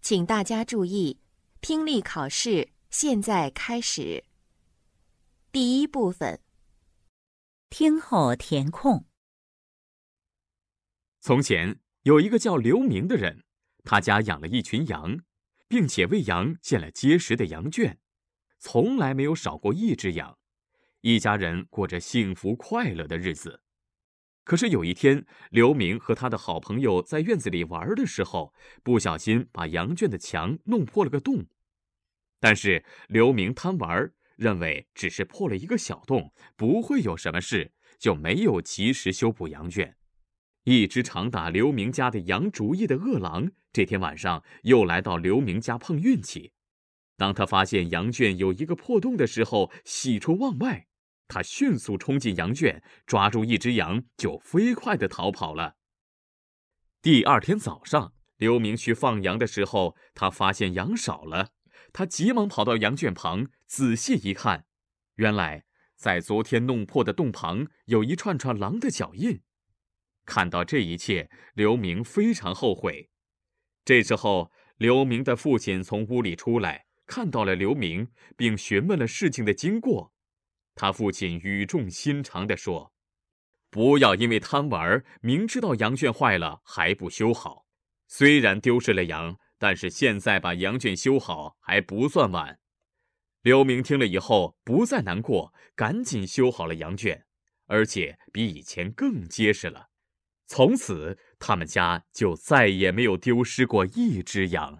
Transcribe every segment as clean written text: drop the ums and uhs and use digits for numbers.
请大家注意，听力考试现在开始。第一部分， 听后填空。 从前有一个叫刘明的人，他家养了一群羊，并且为羊建了结实的羊圈，从来没有少过一只羊。一家人过着幸福快乐的日子。可是有一天，刘明和他的好朋友在院子里玩的时候，不小心把羊圈的墙弄破了个洞。但是刘明贪玩，认为只是破了一个小洞，不会有什么事，就没有及时修补羊圈。一只常打刘明家的羊主意的恶狼，这天晚上又来到刘明家碰运气。当他发现羊圈有一个破洞的时候，喜出望外。他迅速冲进羊圈，抓住一只羊，就飞快地逃跑了。第二天早上，刘明去放羊的时候，他发现羊少了。他急忙跑到羊圈旁，仔细一看，原来在昨天弄破的洞旁有一串串狼的脚印。看到这一切，刘明非常后悔。这时候，刘明的父亲从屋里出来，看到了刘明，并询问了事情的经过。他父亲语重心长地说：“不要因为贪玩，明知道羊圈坏了还不修好。虽然丢失了羊，但是现在把羊圈修好还不算晚。”刘明听了以后不再难过，赶紧修好了羊圈，而且比以前更结实了。从此，他们家就再也没有丢失过一只羊。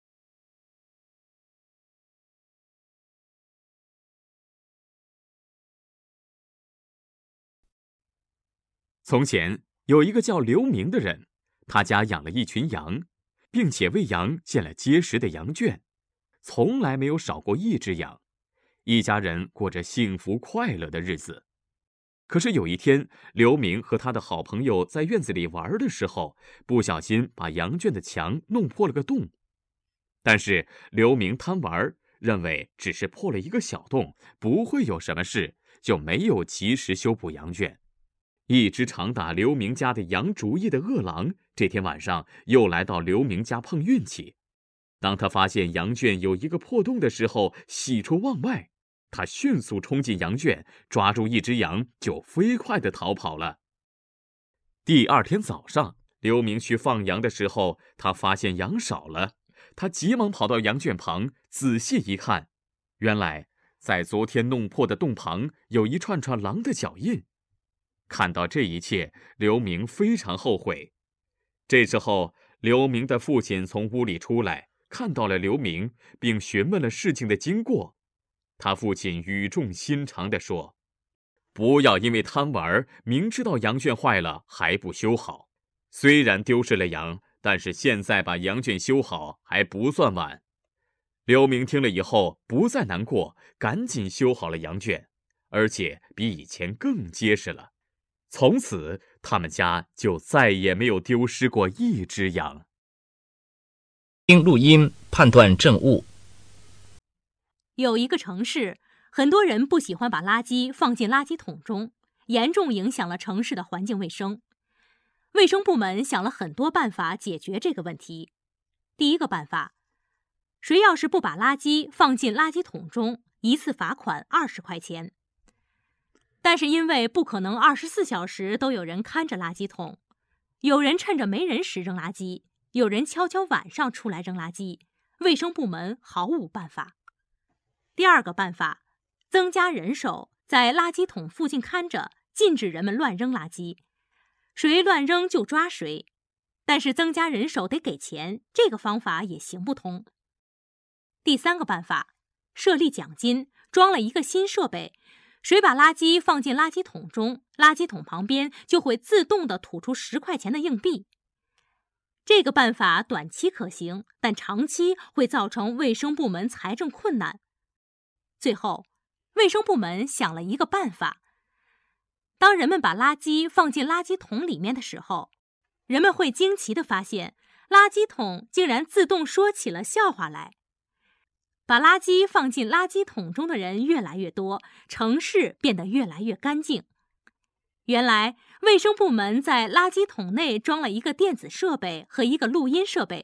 从前有一个叫刘明的人，他家养了一群羊，并且为羊建了结实的羊圈，从来没有少过一只羊。一家人过着幸福快乐的日子。可是有一天，刘明和他的好朋友在院子里玩的时候，不小心把羊圈的墙弄破了个洞。但是刘明贪玩，认为只是破了一个小洞，不会有什么事，就没有及时修补羊圈。一只常打刘明家的羊主意的恶狼，这天晚上又来到刘明家碰运气。当他发现羊圈有一个破洞的时候，喜出望外。他迅速冲进羊圈，抓住一只羊，就飞快地逃跑了。第二天早上，刘明去放羊的时候，他发现羊少了。他急忙跑到羊圈旁，仔细一看，原来在昨天弄破的洞旁有一串串狼的脚印。看到这一切，刘明非常后悔。这时候，刘明的父亲从屋里出来，看到了刘明，并询问了事情的经过。他父亲语重心长地说：“不要因为贪玩，明知道羊圈坏了还不修好。虽然丢失了羊，但是现在把羊圈修好还不算晚。”刘明听了以后不再难过，赶紧修好了羊圈，而且比以前更结实了。从此，他们家就再也没有丢失过一只羊。 听录音判断正误。 有一个城市，很多人不喜欢把垃圾放进垃圾桶中，严重影响了城市的环境卫生。卫生部门想了很多办法解决这个问题。第一个办法，谁要是不把垃圾放进垃圾桶中，一次罚款20块钱。但是因为不可能24小时都有人看着垃圾桶，有人趁着没人时扔垃圾，有人悄悄晚上出来扔垃圾，卫生部门毫无办法。第二个办法，增加人手，在垃圾桶附近看着，禁止人们乱扔垃圾，谁乱扔就抓谁。但是增加人手得给钱，这个方法也行不通。第三个办法，设立奖金，装了一个新设备，谁把垃圾放进垃圾桶中，垃圾桶旁边就会自动地吐出10块钱的硬币。这个办法短期可行，但长期会造成卫生部门财政困难。最后，卫生部门想了一个办法。当人们把垃圾放进垃圾桶里面的时候，人们会惊奇地发现，垃圾桶竟然自动说起了笑话来。把垃圾放进垃圾桶中的人越来越多，城市变得越来越干净。原来，卫生部门在垃圾桶内装了一个电子设备和一个录音设备，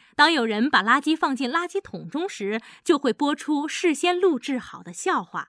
当有人把垃圾放进垃圾桶中时，就会播出事先录制好的笑话。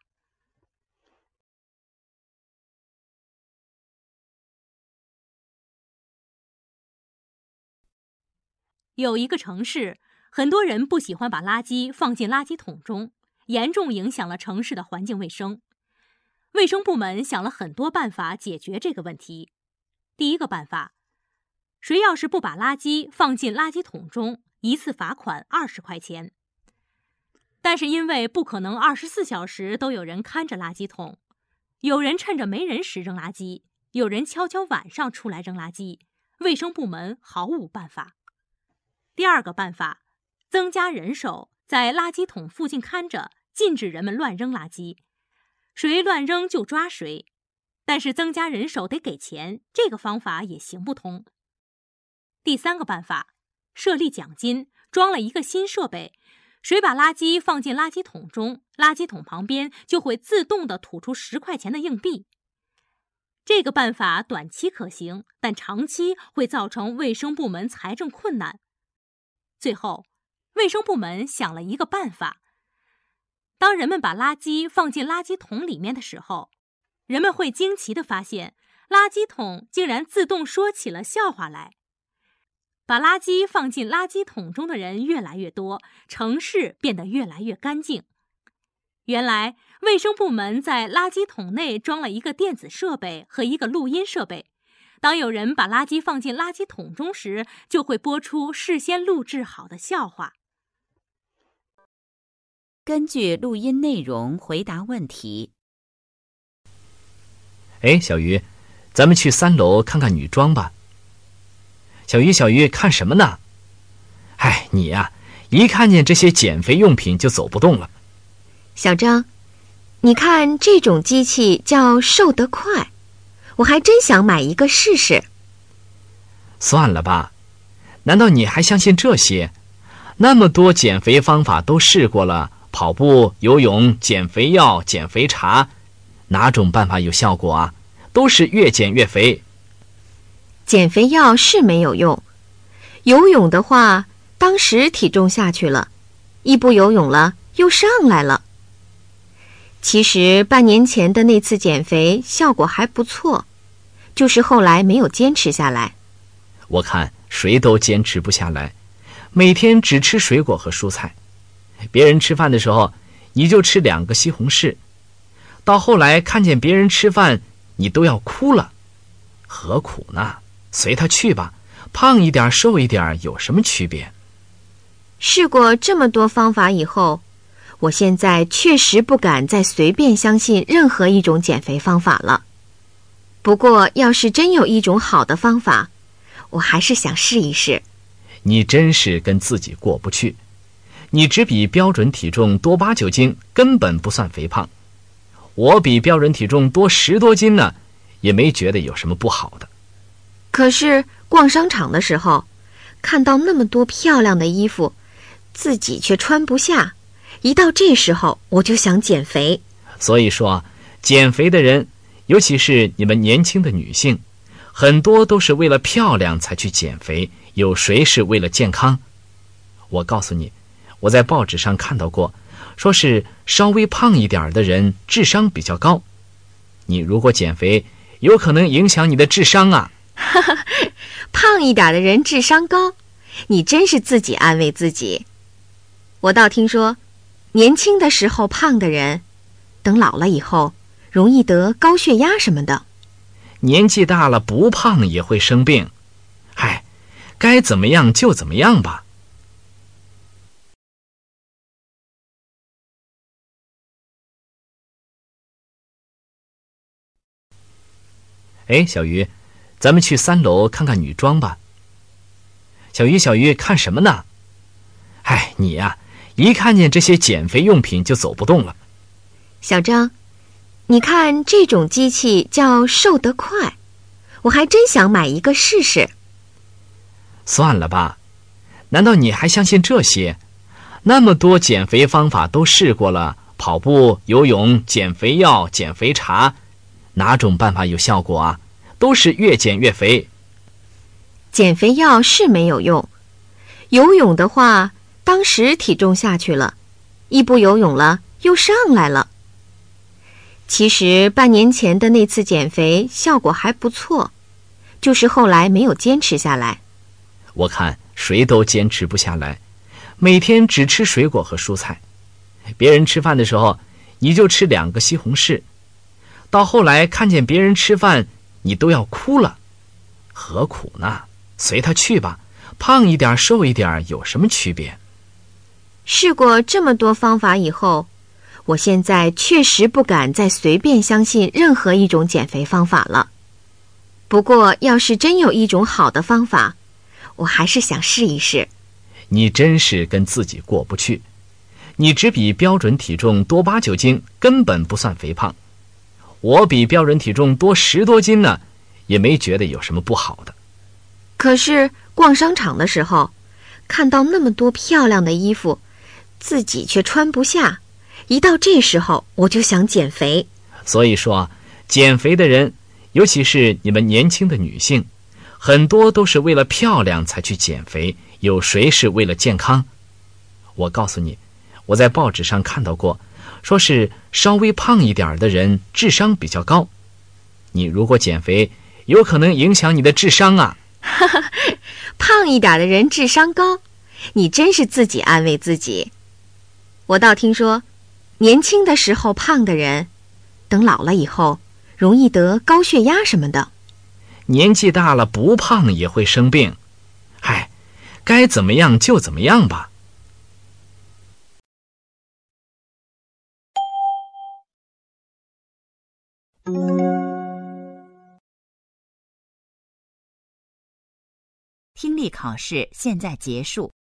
有一个城市，很多人不喜欢把垃圾放进垃圾桶中，严重影响了城市的环境卫生。卫生部门想了很多办法解决这个问题。第一个办法，谁要是不把垃圾放进垃圾桶中，一次罚款20块钱。但是因为不可能24小时都有人看着垃圾桶，有人趁着没人时扔垃圾，有人悄悄晚上出来扔垃圾，卫生部门毫无办法。第二个办法，增加人手，在垃圾桶附近看着，禁止人们乱扔垃圾，谁乱扔就抓谁。但是增加人手得给钱，这个方法也行不通。第三个办法，设立奖金，装了一个新设备，谁把垃圾放进垃圾桶中，垃圾桶旁边就会自动地吐出10块钱的硬币。这个办法短期可行，但长期会造成卫生部门财政困难。最后，卫生部门想了一个办法，当人们把垃圾放进垃圾桶里面的时候，人们会惊奇地发现，垃圾桶竟然自动说起了笑话来。把垃圾放进垃圾桶中的人越来越多，城市变得越来越干净。原来，卫生部门在垃圾桶内装了一个电子设备和一个录音设备，当有人把垃圾放进垃圾桶中时，就会播出事先录制好的笑话。 根据录音内容回答问题。 小鱼，咱们去3楼看看女装吧。小鱼，看什么呢？你呀，一看见这些减肥用品就走不动了。 小张，你看这种机器叫瘦得快，我还真想买一个试试。 算了吧，难道你还相信这些？那么多减肥方法都试过了，跑步、游泳、减肥药、减肥茶，哪种办法有效果啊？都是越减越肥。 减肥药是没有用，游泳的话，当时体重下去了，一不游泳了又上来了。其实半年前的那次减肥效果还不错，就是后来没有坚持下来。 我看谁都坚持不下来，每天只吃水果和蔬菜，别人吃饭的时候你就吃2个西红柿，到后来看见别人吃饭你都要哭了，何苦呢？随他去吧，胖一点瘦一点有什么区别？ 试过这么多方法以后，我现在确实不敢再随便相信任何一种减肥方法了。不过要是真有一种好的方法，我还是想试一试。 你真是跟自己过不去，你只比标准体重多8、9斤，根本不算肥胖。我比标准体重多10多斤呢，也没觉得有什么不好的。 可是逛商场的时候，看到那么多漂亮的衣服，自己却穿不下，一到这时候我就想减肥。 所以说，减肥的人，尤其是你们年轻的女性，很多都是为了漂亮才去减肥，有谁是为了健康？我告诉你，我在报纸上看到过，说是稍微胖一点的人智商比较高。你如果减肥，有可能影响你的智商啊。 胖一点的人智商高，你真是自己安慰自己。我倒听说，年轻的时候胖的人，等老了以后容易得高血压什么的。 年纪大了不胖也会生病，该怎么样就怎么样吧。小鱼，咱们去3楼看看女装吧。小鱼，看什么呢？你呀，一看见这些减肥用品就走不动了。 小张，你看这种机器叫瘦得快，我还真想买一个试试。 算了吧，难道你还相信这些？那么多减肥方法都试过了，跑步、游泳、减肥药、减肥茶，哪种办法有效果啊？都是越减越肥。 减肥药是没有用， 游泳的话，当时体重下去了，一不游泳了又上来了。其实半年前的那次减肥效果还不错，就是后来没有坚持下来。 我看谁都坚持不下来，每天只吃水果和蔬菜。别人吃饭的时候，你就吃2个西红柿。到后来看见别人吃饭，你都要哭了。何苦呢？随他去吧，胖一点瘦一点有什么区别？ 试过这么多方法以后，我现在确实不敢再随便相信任何一种减肥方法了。不过要是真有一种好的方法，我还是想试一试。 你真是跟自己过不去。你只比标准体重多8、9斤，根本不算肥胖。我比标准体重多10多斤呢，也没觉得有什么不好的。 可是逛商场的时候，看到那么多漂亮的衣服，自己却穿不下，一到这时候我就想减肥。 所以说，减肥的人，尤其是你们年轻的女性，很多都是为了漂亮才去减肥，有谁是为了健康？我告诉你，我在报纸上看到过，说是稍微胖一点的人智商比较高。你如果减肥，有可能影响你的智商啊。 胖一点的人智商高，你真是自己安慰自己。我倒听说，年轻的时候胖的人，等老了以后容易得高血压什么的。 年纪大了不胖也会生病。嗨，该怎么样就怎么样吧。 听力考试现在结束。